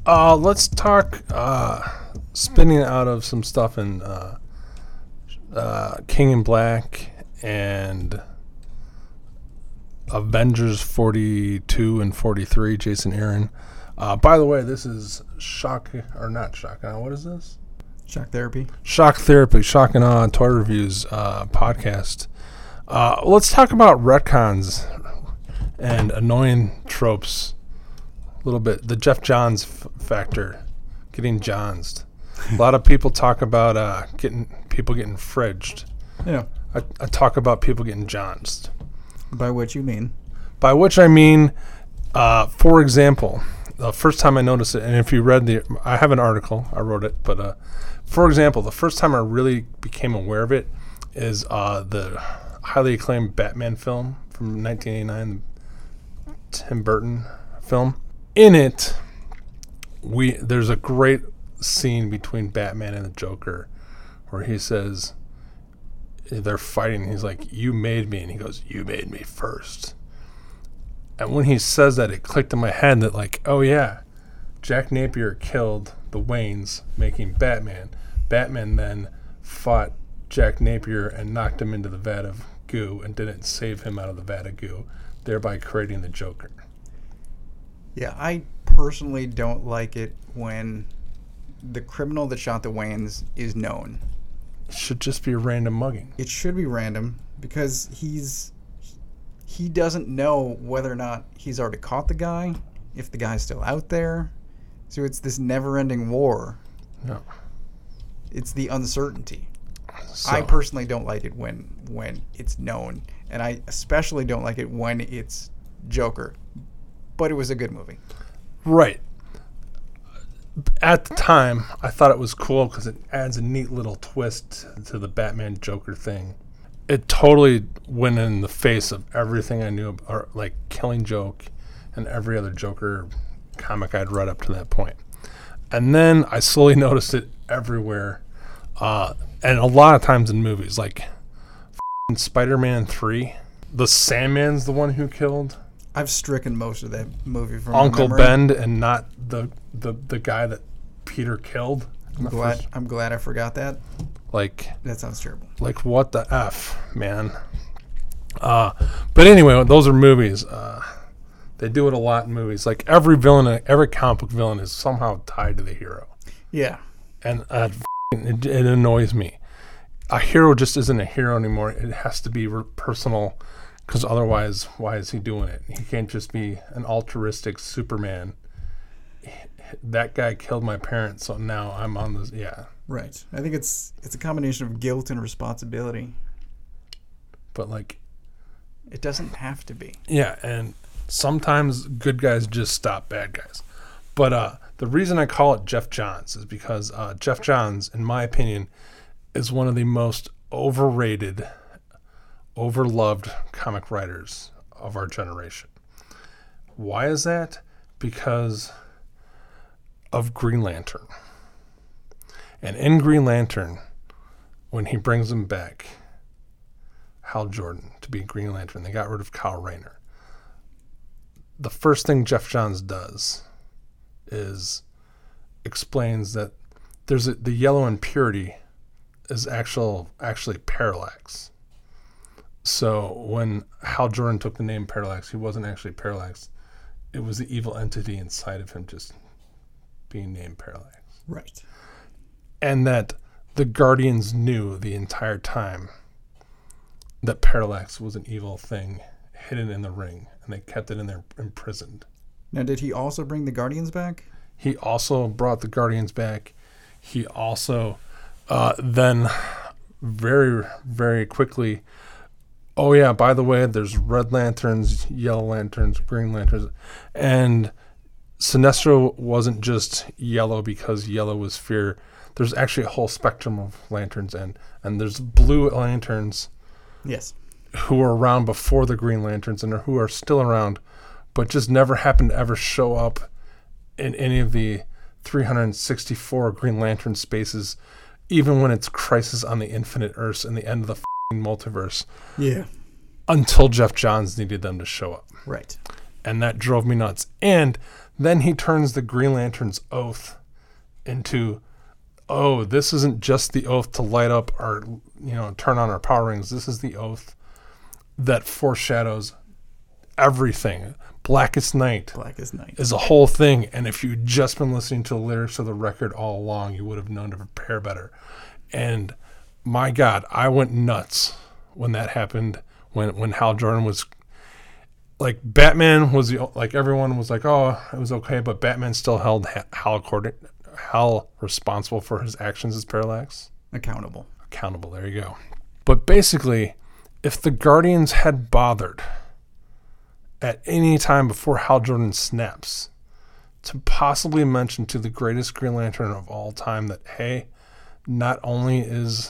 Let's talk spinning out of some stuff in King in Black and Avengers 42 and 43, Jason Aaron. By the way, this is Shock, or not Shock, what is this? Shock Therapy. Shock Therapy, Shock and Awe Toy Reviews podcast. Let's talk about retcons and annoying tropes a little bit. The Jeff Johns factor, getting Johnsed. A lot of people talk about getting fridged. Yeah. I talk about people getting Johnsed. By which you mean? By which I mean, for example, the first time I noticed it, and if you read I have an article, I wrote it, but for example, the first time I really became aware of it is the highly acclaimed Batman film from 1989, the Tim Burton film. In it, there's a great scene between Batman and the Joker where he says, they're fighting, he's like, "You made me," and he goes, "You made me first." And when he says that, it clicked in my head that, like, oh yeah, Jack Napier killed the Waynes making Batman. Batman then fought Jack Napier and knocked him into the vat of goo and didn't save him out of the vat of goo, thereby creating the Joker. Yeah, I personally don't like it when the criminal that shot the Waynes is known. It should just be a random mugging. It should be random because he doesn't know whether or not he's already caught the guy, if the guy's still out there. So it's this never-ending war. No. It's the uncertainty. So, I personally don't like it when it's known, and I especially don't like it when it's Joker. But it was a good movie. Right. At the time, I thought it was cool because it adds a neat little twist to the Batman Joker thing. It totally went in the face of everything I knew, or like Killing Joke and every other Joker comic I'd read up to that point. And then I slowly noticed it everywhere, and a lot of times in movies, like Spider-Man 3. The Sandman's the one who killed I've stricken most of that movie from Uncle my memory. Ben and not the guy that Peter killed. I'm glad I forgot that. Like, that sounds terrible. Like, what the F, man? But anyway, those are movies. They do it a lot in movies. Like, every comic book villain is somehow tied to the hero. Yeah. And it annoys me. A hero just isn't a hero anymore. It has to be personal, because otherwise, why is he doing it? He can't just be an altruistic Superman. That guy killed my parents, so now I'm on this. Yeah. Right. I think it's a combination of guilt and responsibility. But, like, it doesn't have to be. Yeah, and sometimes good guys just stop bad guys. But the reason I call it Jeff Johns is because Jeff Johns, in my opinion, is one of the most overrated, overloved comic writers of our generation. Why is that? Because of Green Lantern. And in Green Lantern, when he brings him back, Hal Jordan, to be Green Lantern, they got rid of Kyle Rayner. The first thing Jeff Johns does is explains that the yellow impurity is actually Parallax. So when Hal Jordan took the name Parallax, he wasn't actually Parallax. It was the evil entity inside of him just being named Parallax. Right. And that the Guardians knew the entire time that Parallax was an evil thing hidden in the ring, and they kept it in there imprisoned. Now, did he also bring the Guardians back? He also brought the Guardians back. He also then very, very quickly, oh yeah, by the way, there's Red Lanterns, Yellow Lanterns, Green Lanterns, and Sinestro wasn't just yellow because yellow was fear. There's actually a whole spectrum of lanterns, and there's blue lanterns. Yes. Who were around before the Green Lanterns and who are still around, but just never happened to ever show up in any of the 364 Green Lantern spaces, even when it's Crisis on the Infinite Earths and the end of the multiverse. Yeah. Until Jeff Johns needed them to show up. Right. And that drove me nuts. And then he turns the Green Lantern's oath into, oh, this isn't just the oath to light up our, turn on our power rings. This is the oath that foreshadows everything. Blackest Night is a whole thing. And if you'd just been listening to the lyrics of the record all along, you would have known to prepare better. And my God, I went nuts when that happened. When Hal Jordan was like, Batman was everyone was like, oh, it was okay, but Batman still held Hal responsible for his actions as Parallax. Accountable. There you go. But basically, if the Guardians had bothered at any time before Hal Jordan snaps to possibly mention to the greatest Green Lantern of all time that, hey, not only is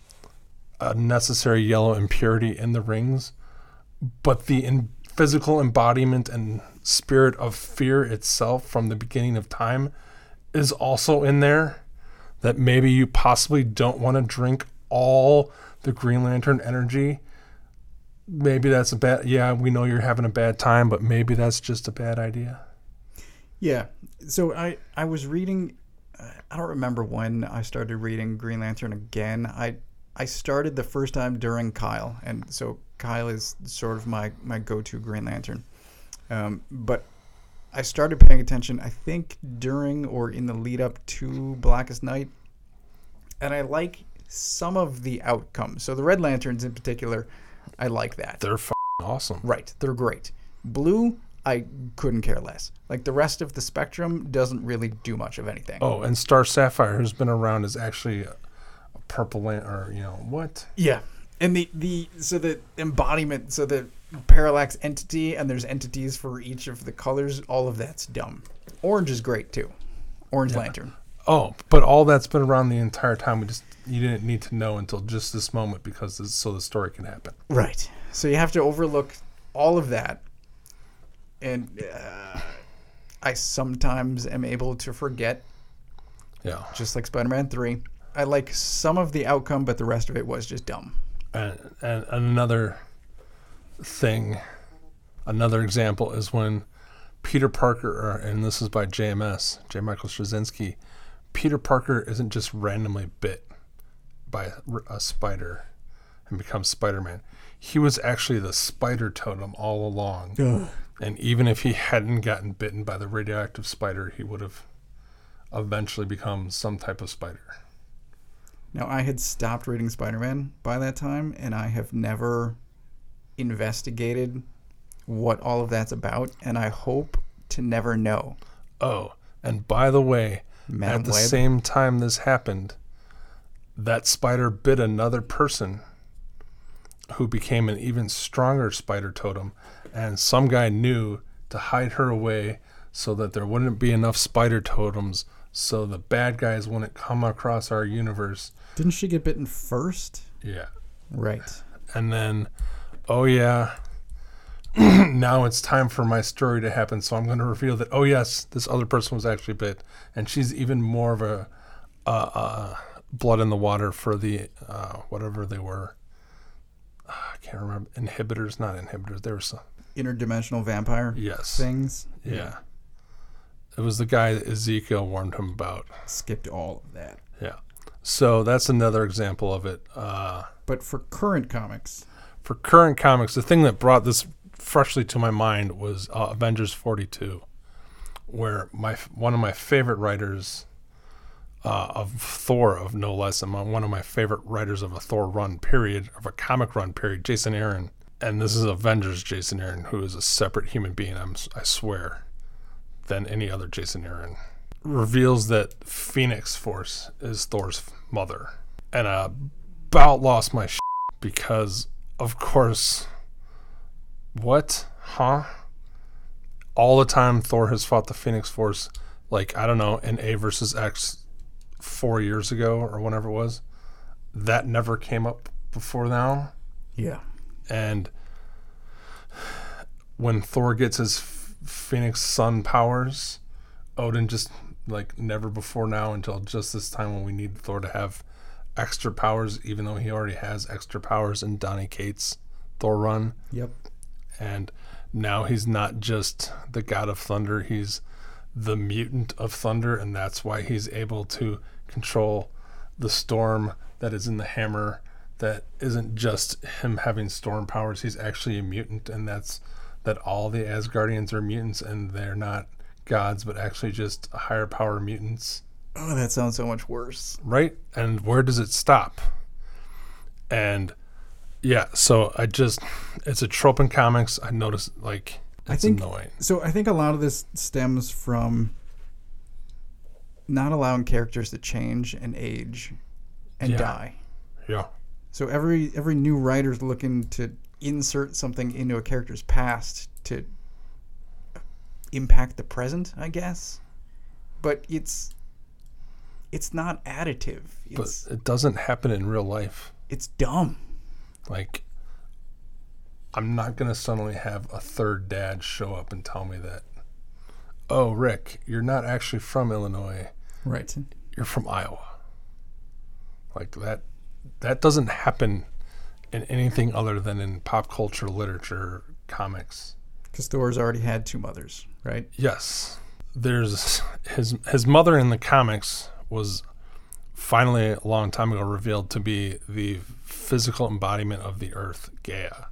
a necessary yellow impurity in the rings, but the physical embodiment and spirit of fear itself from the beginning of time is also in there, that maybe you possibly don't want to drink all the Green Lantern energy. Maybe that's we know you're having a bad time, but maybe that's just a bad idea. Yeah. So I was reading, I don't remember when I started reading Green Lantern again. I started the first time during Kyle, and so Kyle is sort of my go-to Green Lantern. But I started paying attention, I think, during or in the lead up to Blackest Night, and I like some of the outcomes. So the Red Lanterns in particular, I like that. They're awesome. Right. They're great. Blue, I couldn't care less. Like, the rest of the spectrum doesn't really do much of anything. Oh, and Star Sapphire, who's been around, is actually a purple what? Yeah. And the embodiment, so the parallax entity, and there's entities for each of the colors, all of that's dumb. Orange is great too. Orange Lantern. Oh, but all that's been around the entire time. You didn't need to know until just this moment, because so the story can happen. Right. So you have to overlook all of that. And I sometimes am able to forget. Yeah. Just like Spider-Man 3. I like some of the outcome, but the rest of it was just dumb. And another thing, another example is when Peter Parker, and this is by JMS, J. Michael Straczynski, Peter Parker isn't just randomly bit by a spider and becomes Spider-Man. He was actually the spider totem all along. Ugh. And even if he hadn't gotten bitten by the radioactive spider, he would have eventually become some type of spider. Now, I had stopped reading Spider-Man by that time, and I have never investigated what all of that's about, and I hope to never know. Oh, and by the way, Madam at the Web? same time this happened, that spider bit another person who became an even stronger spider totem, and some guy knew to hide her away so that there wouldn't be enough spider totems so the bad guys wouldn't come across our universe. Didn't she get bitten first? Yeah. Right. And then, oh yeah, now it's time for my story to happen, so I'm going to reveal that, oh yes, this other person was actually bit, and she's even more of a blood in the water for the, whatever they were. I can't remember. Inhibitors, not inhibitors. There were some. Interdimensional vampire things. Yeah. It was the guy that Ezekiel warned him about. Skipped all of that. Yeah. So that's another example of it. But for current comics. The thing that brought this freshly to my mind was Avengers 42, where one of my favorite writers of Thor, of no less, and one of my favorite writers of a Thor run period, of a comic run period, Jason Aaron, and this is Avengers Jason Aaron, who is a separate human being, I swear, than any other Jason Aaron, reveals that Phoenix Force is Thor's mother. And I about lost my shit because, of course, what? Huh? All the time Thor has fought the Phoenix Force, like, I don't know, in A versus X 4 years ago or whenever it was. That never came up before now. Yeah. And when Thor gets his Phoenix Sun powers, Odin just, like, never before now until just this time when we need Thor to have extra powers, even though he already has extra powers in Donny Cates' Thor run. Yep. And now he's not just the god of thunder, he's the mutant of thunder, and that's why he's able to control the storm that is in the hammer. That isn't just him having storm powers, he's actually a mutant, and that's that all the Asgardians are mutants, and they're not gods, but actually just higher power mutants. Oh, that sounds so much worse. Right? And where does it stop? And yeah, so it's a trope in comics. I noticed, like, it's annoying. So I think a lot of this stems from not allowing characters to change and age and die. Yeah. So every new writer's looking to insert something into a character's past to impact the present, I guess. But it's not additive. But it doesn't happen in real life. It's dumb. Like, I'm not going to suddenly have a third dad show up and tell me that, oh, Rick, you're not actually from Illinois. Right. You're from Iowa. Like, that doesn't happen in anything other than in pop culture, literature, comics. Because Thor's already had two mothers, right? Yes. There's his mother in the comics was finally a long time ago revealed to be the physical embodiment of the earth, Gaia.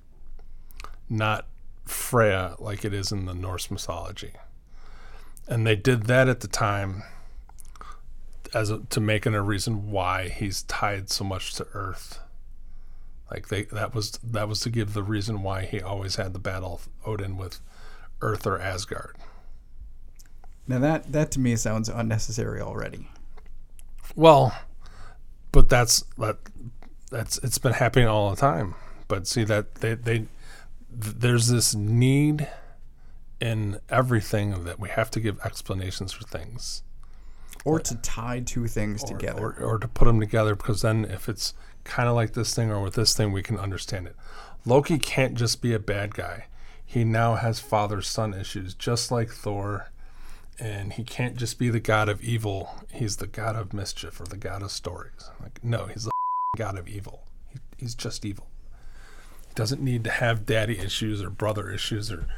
Not Freya like it is in the Norse mythology. And they did that at the time to make it a reason why he's tied so much to earth. Like that was to give the reason why he always had the battle of Odin with Earth or Asgard. Now that to me sounds unnecessary already. Well, but that's it's been happening all the time. But see that there's this need in everything that we have to give explanations for things. Or to tie two things together. Or to put them together, because then if it's kind of like this thing or with this thing, we can understand it. Loki can't just be a bad guy. He now has father-son issues, just like Thor. And he can't just be the god of evil. He's the god of mischief or the god of stories. Like, no, he's the god of evil. He's just evil. He doesn't need to have daddy issues or brother issues or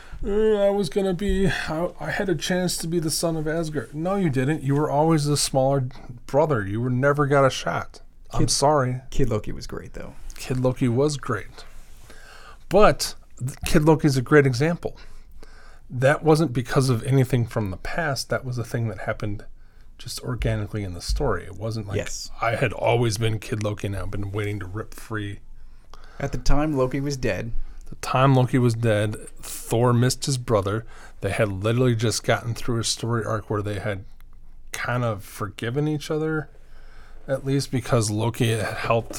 I had a chance to be the son of Asgard. No, you didn't. You were always the smaller brother. You never got a shot. I'm sorry. Kid Loki was great, though. Kid Loki was great. But Kid Loki's a great example. That wasn't because of anything from the past. That was a thing that happened just organically in the story. It wasn't like I had always been Kid Loki and I've been waiting to rip free. At the time, Loki was dead. The time Loki was dead, Thor missed his brother. They had literally just gotten through a story arc where they had kind of forgiven each other, at least because Loki had helped,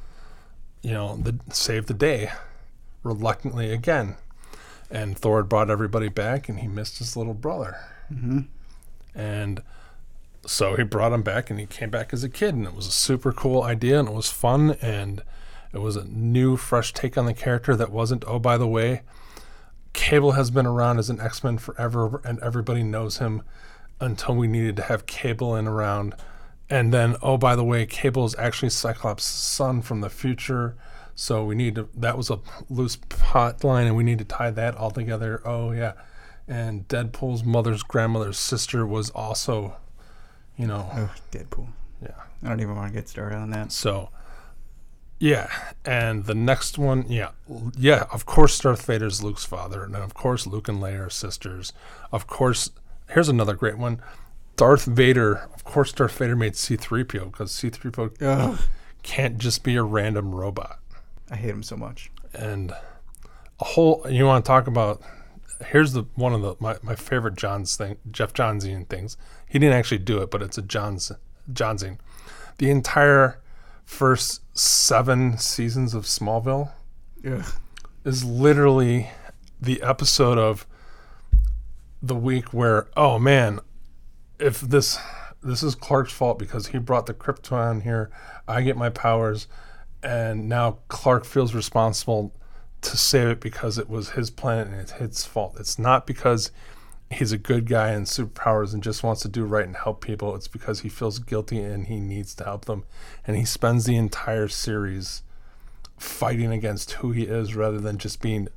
save the day reluctantly again. And Thor had brought everybody back, and he missed his little brother. Mm-hmm. And so he brought him back, and he came back as a kid, and it was a super cool idea, and it was fun, and it was a new, fresh take on the character that wasn't, oh, by the way, Cable has been around as an X-Men forever, and everybody knows him until we needed to have Cable around. And then, oh, by the way, Cable is actually Cyclops' son from the future. So that was a loose plot line, and we need to tie that all together. Oh, yeah. And Deadpool's mother's grandmother's sister was also, Oh, Deadpool. Yeah. I don't even want to get started on that. So, yeah. And the next one, yeah, of course Darth Vader's Luke's father. And then, of course, Luke and Leia are sisters. Of course, here's another great one. Darth Vader made C-3PO because C-3PO can't just be a random robot. I hate him so much. And you want to talk about, here's one of my favorite Jeff Johns things. He didn't actually do it, but it's a Johnsing. The entire first 7 seasons of Smallville is literally the episode of the week where, oh man, if this is Clark's fault because he brought the Krypton here, I get my powers. And now Clark feels responsible to save it because it was his planet and it's his fault. It's not because he's a good guy and superpowers and just wants to do right and help people. It's because he feels guilty and he needs to help them. And he spends the entire series fighting against who he is rather than just being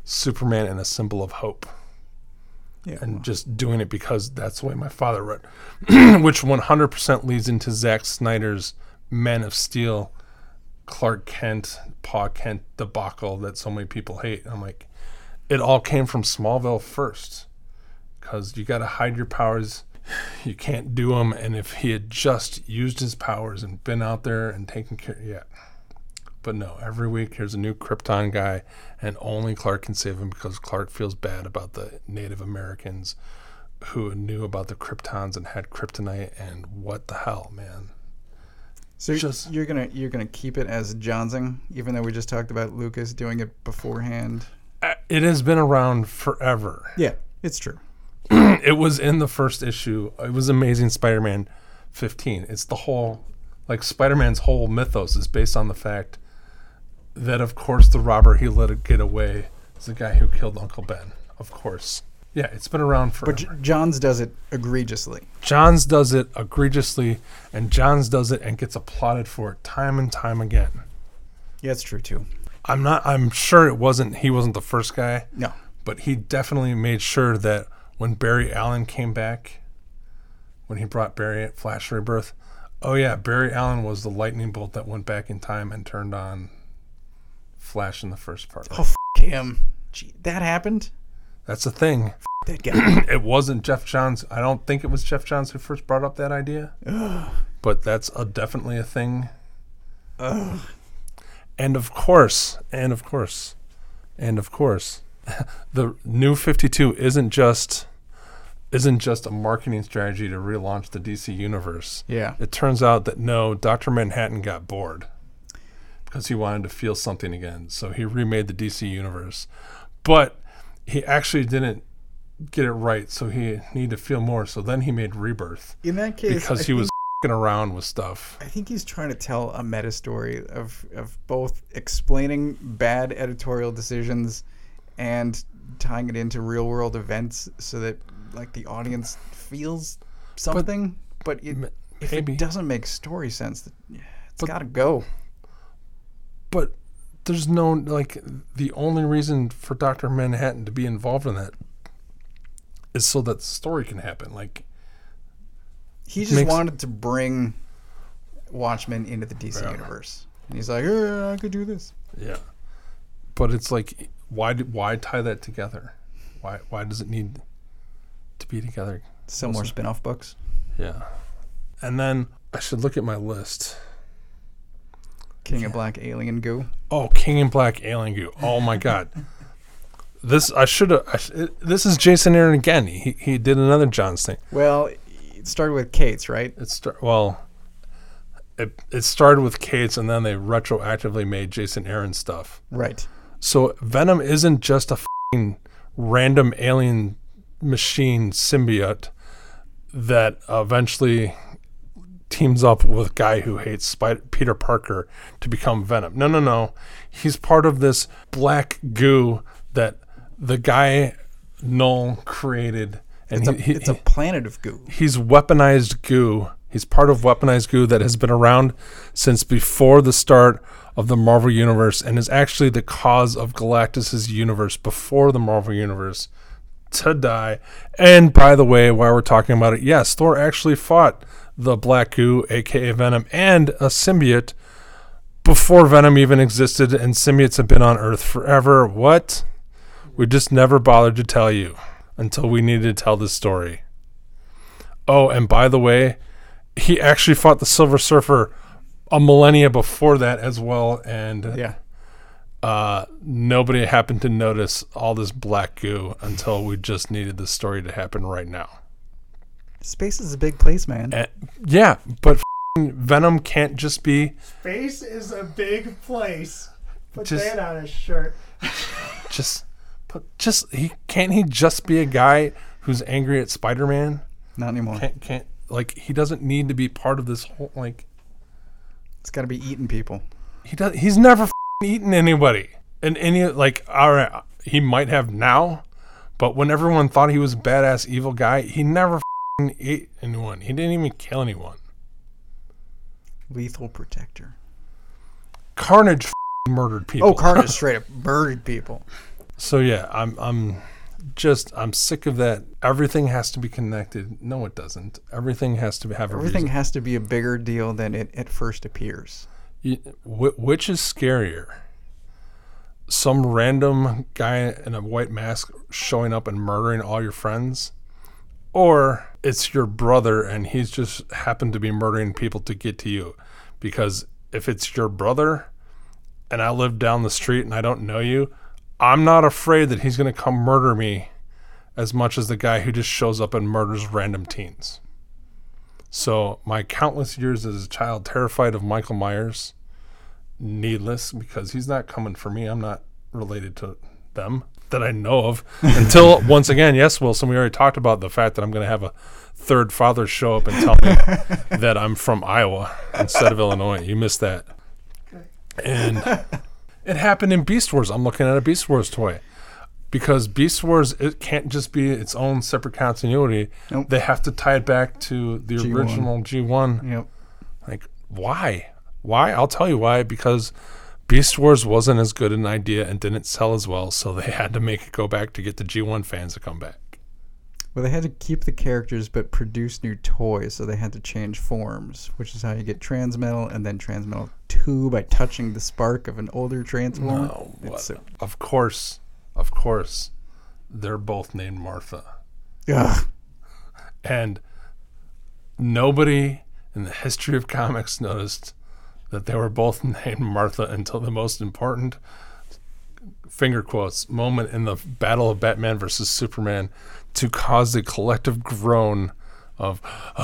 Superman and a symbol of hope. Yeah. And just doing it because that's the way my father read. Which 100% leads into Zack Snyder's Man of Steel, Clark Kent, Pa Kent debacle that so many people hate. I'm like, it all came from Smallville first. Because you got to hide your powers. You can't do them. And if he had just used his powers and been out there and taken care, yeah. But no, every week here's a new Krypton guy, and only Clark can save him because Clark feels bad about the Native Americans who knew about the Kryptons and had kryptonite, and what the hell, man. So you're gonna keep it as Johnsing, even though we just talked about Lucas doing it beforehand. It has been around forever. Yeah, it's true. It was in the first issue. It was Amazing Spider-Man 15. It's the whole, like, Spider-Man's whole mythos is based on the fact that, of course, the robber he let it get away is the guy who killed Uncle Ben. Of course. Yeah, it's been around forever. But Johns does it egregiously. Johns does it egregiously, and Johns does it and gets applauded for it time and time again. Yeah, it's true, too. I'm sure he wasn't the first guy. No. But he definitely made sure that when Barry Allen came back, when he brought Barry at Flash Rebirth, oh yeah, Barry Allen was the lightning bolt that went back in time and turned on Flash in the first part. Oh, him. Gee, that happened? That's the thing. That guy. It wasn't Jeff Johns. I don't think it was Jeff Johns who first brought up that idea. But that's definitely a thing. And of course, the New 52 isn't just a marketing strategy to relaunch the DC universe. Yeah. It turns out that no, Dr. Manhattan got bored because he wanted to feel something again. So he remade the DC universe. But he actually didn't get it right, so he needed to feel more. So then he made Rebirth. In that case, because he was f***ing around with stuff. I think he's trying to tell a meta story of both explaining bad editorial decisions and tying it into real world events so that, like, the audience feels something. But if it doesn't make story sense, it's got to go. But there's no, like, the only reason for Dr. Manhattan to be involved in that is so that the story can happen. Like, he just wanted to bring Watchmen into the DC universe. And he's like, I could do this. Yeah. But it's like, why tie that together? Why does it need to be together? Some more spin-off books. Yeah. And then I should look at my list. King of Black Alien Goo. Oh, King in Black Alien Goo. Oh my God. This is Jason Aaron again. He did another Johns thing. Well, it started with Cates, right? It started with Cates, and then they retroactively made Jason Aaron stuff. Right. So Venom isn't just a f***ing random alien machine symbiote that eventually teams up with a guy who hates Peter Parker to become Venom. No. He's part of this black goo that the guy Null created. And it's a planet of goo. He's weaponized goo. He's part of weaponized goo that has been around since before the start of the Marvel Universe and is actually the cause of Galactus' universe before the Marvel Universe to die. And by the way, while we're talking about it, yes, Thor actually fought the Black Goo, aka Venom, and a symbiote before Venom even existed, and symbiotes have been on Earth forever. What? We just never bothered to tell you until we needed to tell this story. Oh, and by the way, he actually fought the Silver Surfer a millennia before that as well, and nobody happened to notice all this black goo until we just needed this story to happen right now. Space is a big place, man. Yeah, but Venom can't just be... Space is a big place. Put that on a shirt. Can't he just be a guy who's angry at Spider-Man? Not anymore. Can't he doesn't need to be part of this whole, like... It's got to be eating people. He's never eaten anybody. And all right, he might have now, but when everyone thought he was a badass evil guy, he never ate anyone. He didn't even kill anyone. Lethal Protector. Carnage murdered people. Oh, Carnage straight up murdered people. So yeah, I'm sick of that. Everything has to be connected. No, it doesn't. Everything has to have a Everything reason. has to be a bigger deal than it at first appears. Which is scarier? Some random guy in a white mask showing up and murdering all your friends? Or it's your brother and he's just happened to be murdering people to get to you? Because if it's your brother and I live down the street and I don't know you, I'm not afraid that he's going to come murder me as much as the guy who just shows up and murders random teens. So my countless years as a child terrified of Michael Myers, needless, because he's not coming for me. I'm not related to them that I know of. Until, once again, yes, Wilson, we already talked about the fact that I'm going to have a third father show up and tell me that I'm from Iowa instead of Illinois. You missed that. And it happened in Beast Wars. I'm looking at a Beast Wars toy. Because Beast Wars, it can't just be its own separate continuity. Nope. They have to tie it back to the G1. original G1. Yep. Like, why? Why? I'll tell you why. Because Beast Wars wasn't as good an idea and didn't sell as well, so they had to make it go back to get the G1 fans to come back. Well, they had to keep the characters but produce new toys, so they had to change forms, which is how you get Transmetal and then Transmetal 2 by touching the spark of an older Transformer. No, It's what? Of course, they're both named Martha. Ugh. And nobody in the history of comics noticed that they were both named Martha until the most important, finger quotes, moment in the battle of Batman versus Superman to cause a collective groan of,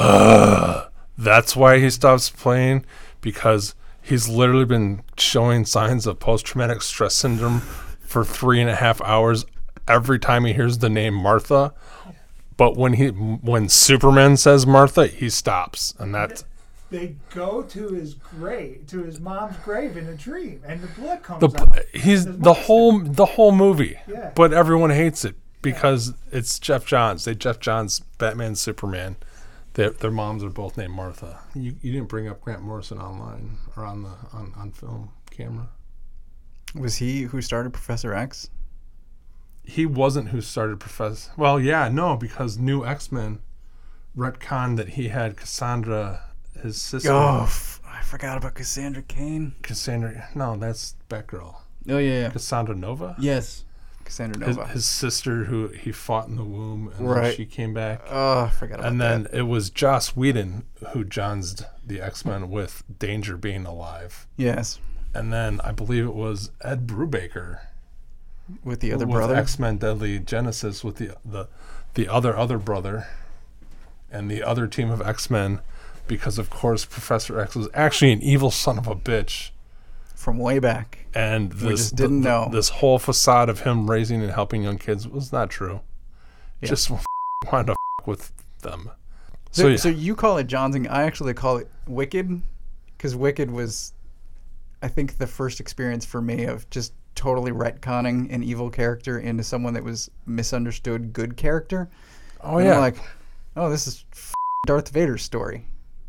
that's why he stops playing, because he's literally been showing signs of post-traumatic stress syndrome for 3.5 hours every time he hears the name Martha. But when Superman says Martha, he stops, and that's They go to his grave, to his mom's grave in a dream, and the blood comes the out. he's His the mom- whole movie. Yeah. But everyone hates it because it's Jeff Johns. Jeff Johns, Batman, Superman. Their moms are both named Martha. You didn't bring up Grant Morrison online or on film camera. Was he who started Professor X? He wasn't who started Professor. Well, yeah, no, because New X-Men retconned that he had Cassandra, his sister. Oh, I forgot about Cassandra Cain. Cassandra. No, that's Batgirl. Oh, yeah. Cassandra Nova. Yes. Cassandra Nova. His sister, who he fought in the womb, and Right. then she came back. Oh, I forgot about And that. then it was Joss Whedon who Johnsed the X-Men with Danger being alive. Yes. And then I believe it was Ed Brubaker With the other with brother. X-Men Deadly Genesis with the other brother and the other team of X-Men, because of course Professor X was actually an evil son of a bitch. From way back. And We just didn't know. This whole facade of him raising and helping young kids was not true. Yeah. Just wanted to with them. So, yeah. so you call it Johnsing. I actually call it Wicked, because Wicked was, I think, the first experience for me of just totally retconning an evil character into someone that was misunderstood good character. Oh And yeah, I'm like, oh, this is Darth Vader's story.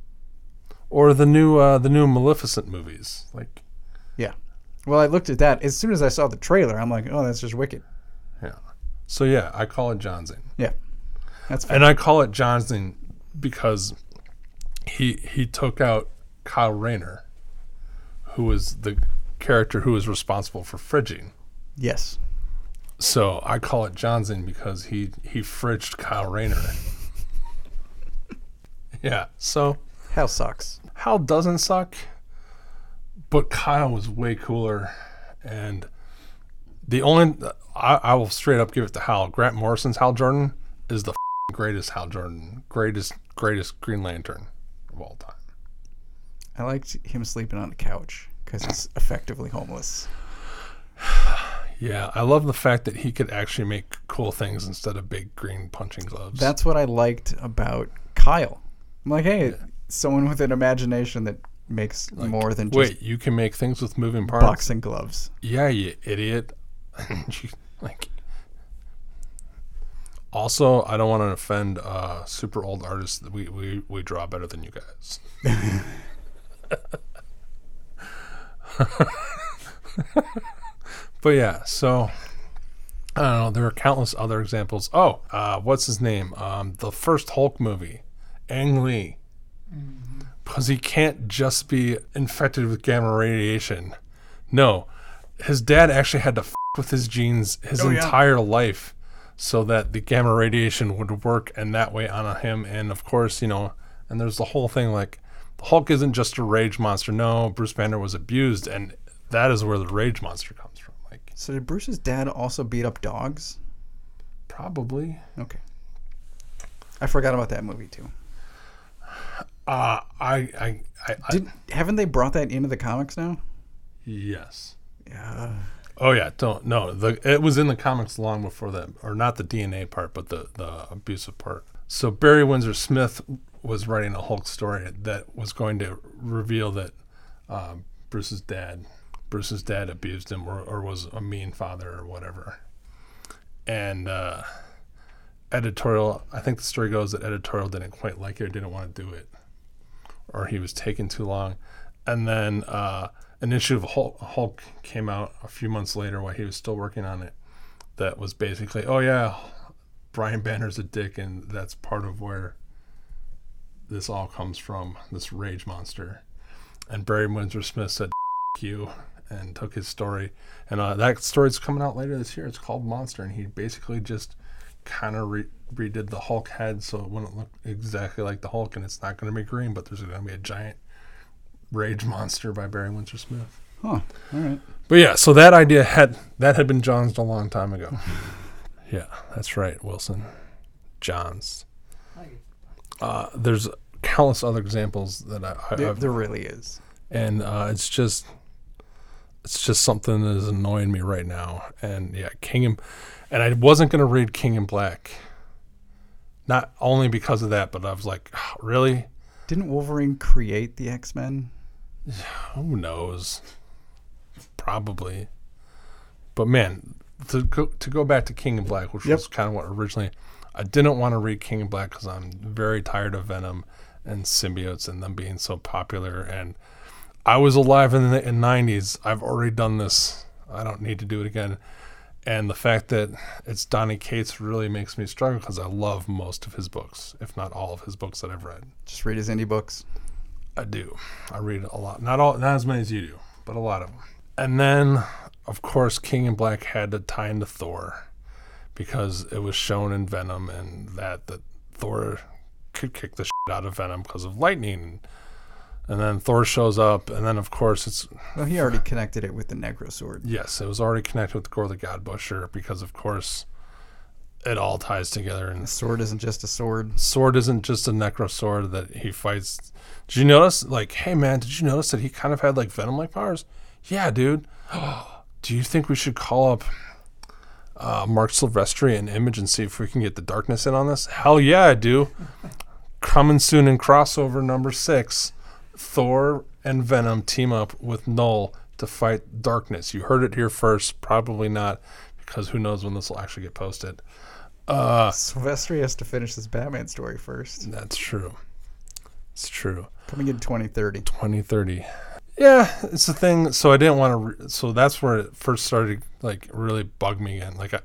or the new Maleficent movies. Like, Yeah. Well, I looked at that as soon as I saw the trailer. I'm like, oh, that's just Wicked. yeah. So yeah, I call it Johnsing, Yeah, that's fine. and I call it Johnsing because he took out Kyle Rayner, who was the character who was responsible for fridging. Yes. So I call it Johnsing because he fridged Kyle Rayner. Yeah. So Hell sucks. Hal doesn't suck, but Kyle was way cooler, and the only I will straight up give it to Hal. Grant Morrison's Hal Jordan is the greatest Hal Jordan, greatest Green Lantern of all time. I liked him sleeping on the couch because he's effectively homeless. Yeah, I love the fact that he could actually make cool things instead of big green punching gloves. That's what I liked about Kyle. I'm like, hey, someone with an imagination that makes Like, more than just wait, you can make things with moving parts. boxing gloves. Yeah, you idiot. Like, also, I don't want to offend super old artists. We draw better than you guys. But yeah, so I don't know. There are countless other examples. Oh, what's his name? The first Hulk movie, Ang Lee. Because he can't just be infected with gamma radiation. No, his dad actually had to with his genes his entire life so that the gamma radiation would work and that way on him. And of course, you know, and there's the whole thing like the Hulk isn't just a rage monster. No, Bruce Banner was abused, and that is where the rage monster comes from. Like, So did Bruce's dad also beat up dogs? probably. Okay. I forgot about that movie too. Haven't they brought that into the comics now? Yes. Yeah. Oh yeah, it was in the comics long before that, or not the DNA part, but the abusive part. So Barry Windsor Smith was writing a Hulk story that was going to reveal that Bruce's dad abused him or was a mean father or whatever. And editorial, I think the story goes that editorial didn't quite like it or didn't want to do it, or he was taking too long. And then an issue of Hulk came out a few months later while he was still working on it that was basically, oh yeah, Brian Banner's a dick, and that's part of where this all comes from, this rage monster. And Barry Windsor Smith said, F you, and took his story. And that story's coming out later this year. It's called Monster, and he basically just kind of redid the Hulk head so it wouldn't look exactly like the Hulk, and it's not going to be green, but there's going to be a giant rage monster by Barry Windsor Smith. Huh. All right. But yeah, so that idea had been Johnsed a long time ago. Yeah, that's right, Wilson. Johns. There's countless other examples that There really is. And it's just something that is annoying me right now. And yeah, and I wasn't going to read King in Black. Not only because of that, but I was like, oh, really? Didn't Wolverine create the X-Men? Who knows? Probably. But man, to go back to King in Black, which was kind of what originally, I didn't want to read King in Black because I'm very tired of Venom and symbiotes and them being so popular. And I was alive in the 90s. I've already done this. I don't need to do it again. And the fact that it's Donny Cates really makes me struggle because I love most of his books, if not all of his books that I've read. Just read his indie books. I do. I read a lot. Not as many as you do, but a lot of them. And then, of course, King in Black had to tie into Thor because it was shown in Venom and that Thor could kick the shit out of Venom because of lightning. And then Thor shows up, and then, of course, Well, he already connected it with the Negro Sword. Yes, it was already connected with Gore the God Butcher because, of course, it all ties together. And The sword isn't just a sword. Sword isn't just a Necro Sword that he fights. Did you notice, like, hey, man, did you notice that he kind of had, like, Venom-like powers? Yeah, dude. Do you think we should call up Mark Silvestri and Image and see if we can get the Darkness in on this? Hell yeah, I do. Coming soon in crossover number 6. Thor and Venom team up with Null to fight Darkness. You heard it here first. Probably not, because who knows when this will actually get posted. Silvestri has to finish this Batman story first. That's true. It's true. Coming in 2030. 2030. Yeah, it's the thing. So I didn't want to. So that's where it first started, like, really bug me again. Like,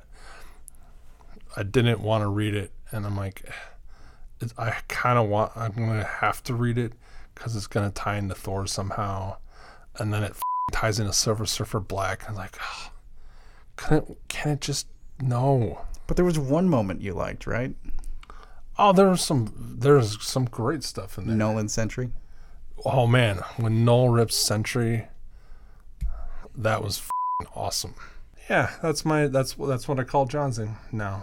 I didn't want to read it, and I'm like, I kind of want. I'm gonna have to read it because it's gonna tie into Thor somehow, and then it ties into Silver Surfer Black. I'm like, can it just no? But there was one moment you liked, right? Oh, there's some great stuff in there. Nolan Sentry. Oh man, when Null rips Sentry, that was awesome. Yeah, that's what I call Johnson now.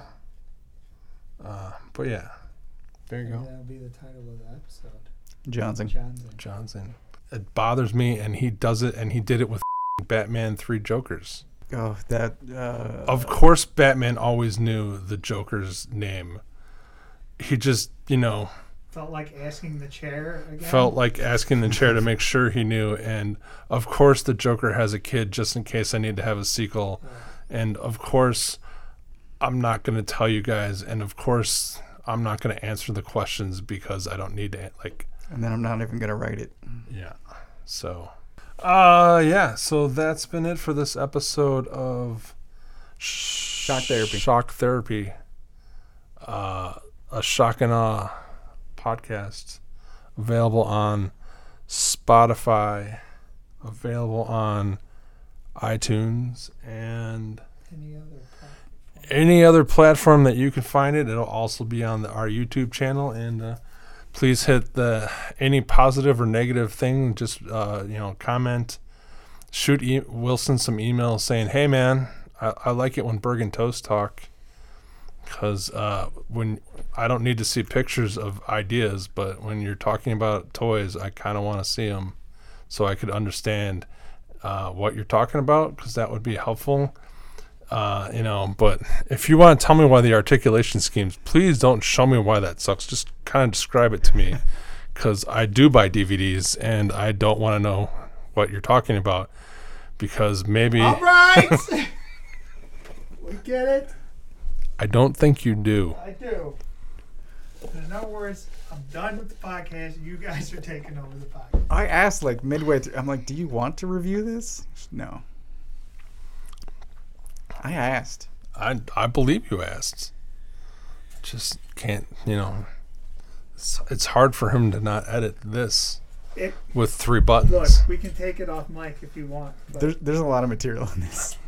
But yeah, there you go. That'll be the title of the episode. Johnson. Johnson. It bothers me, and he does it, and he did it with Batman 3 Jokers. Oh, that. Of course, Batman always knew the Joker's name. He just, Felt like asking the chair again. Felt like asking the chair to make sure he knew. And of course, the Joker has a kid just in case I need to have a sequel. Yeah. And of course, I'm not going to tell you guys. And of course, I'm not going to answer the questions because I don't need to. And then I'm not even going to write it. Yeah. So, So that's been it for this episode of Shock Therapy. Shock Therapy. A Shock and Awe podcast. Available on Spotify. Available on iTunes and any other platform that you can find it. It'll also be on our YouTube channel. And please hit any positive or negative thing. Just comment. Shoot Wilson some emails saying, "Hey man, I like it when Berg and Toast talk." Because when I don't need to see pictures of ideas, but when you're talking about toys, I kind of want to see them so I could understand what you're talking about, because that would be helpful. But if you want to tell me why the articulation schemes, please don't show me why that sucks. Just kind of describe it to me, because I do buy DVDs and I don't want to know what you're talking about, because maybe... All right! We get it. I don't think you do. I do. In other words, I'm done with the podcast. You guys are taking over the podcast. I asked like midway through. I'm like, "Do you want to review this?" No. I asked. I believe you asked. Just can't, it's hard for him to not edit this with 3 buttons. Look, we can take it off mic if you want. There's a lot of material in this.